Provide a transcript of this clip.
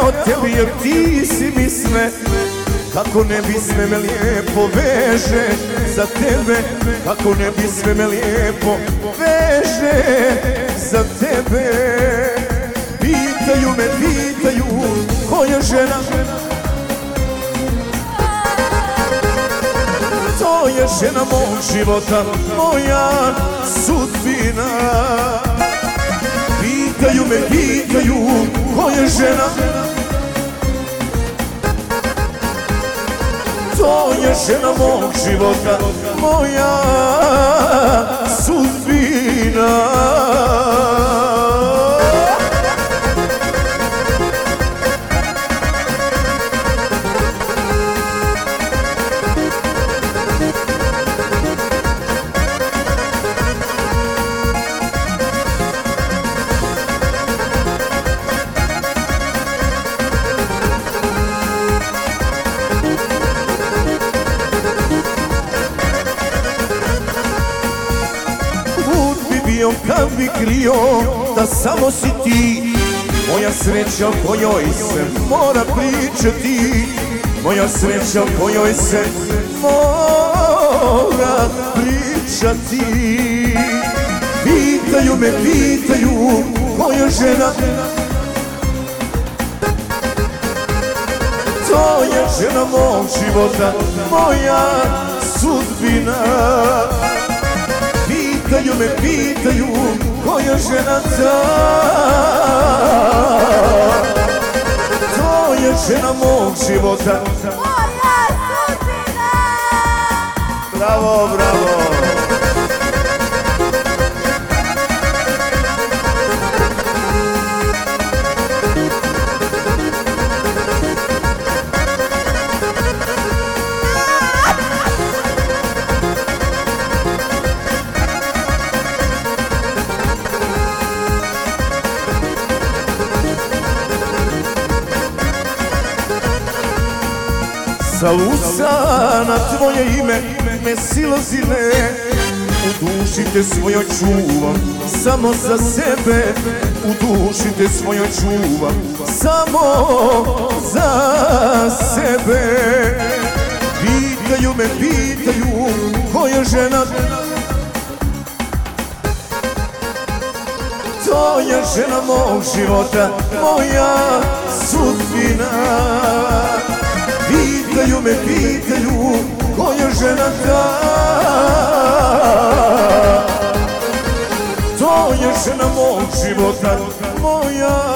od tebi jer ti si mi sve. Kako ne bi sve me lijepo veže za tebe, kako ne bi sve me lijepo veže za tebe. Pitaju me, pitaju koja žena, to je žena mog života, moja sudbina. Pitaju me, pitaju koja žena, to je žena mog života, moja sudbina. Kad bi krio da samo si ti moja sreća o kojoj se mora pričati, moja sreća o kojoj se mora pričati. Pitaju me, pitaju koja žena, to je žena mog života, moja sudbina. Pitaju me, pitaju koja žena ta, to je žena mog života, moja sudbina. Bravo, bravo. Sa usta na tvoje ime me silazile, u duši te svojoj čuvam samo za sebe, u duši te svojoj čuvam samo za sebe. Pitaju me, pitaju koja žena, to je žena mog života, moja sudbina. Pitaju me, pitaju koja žena ta, to je žena mog života, moja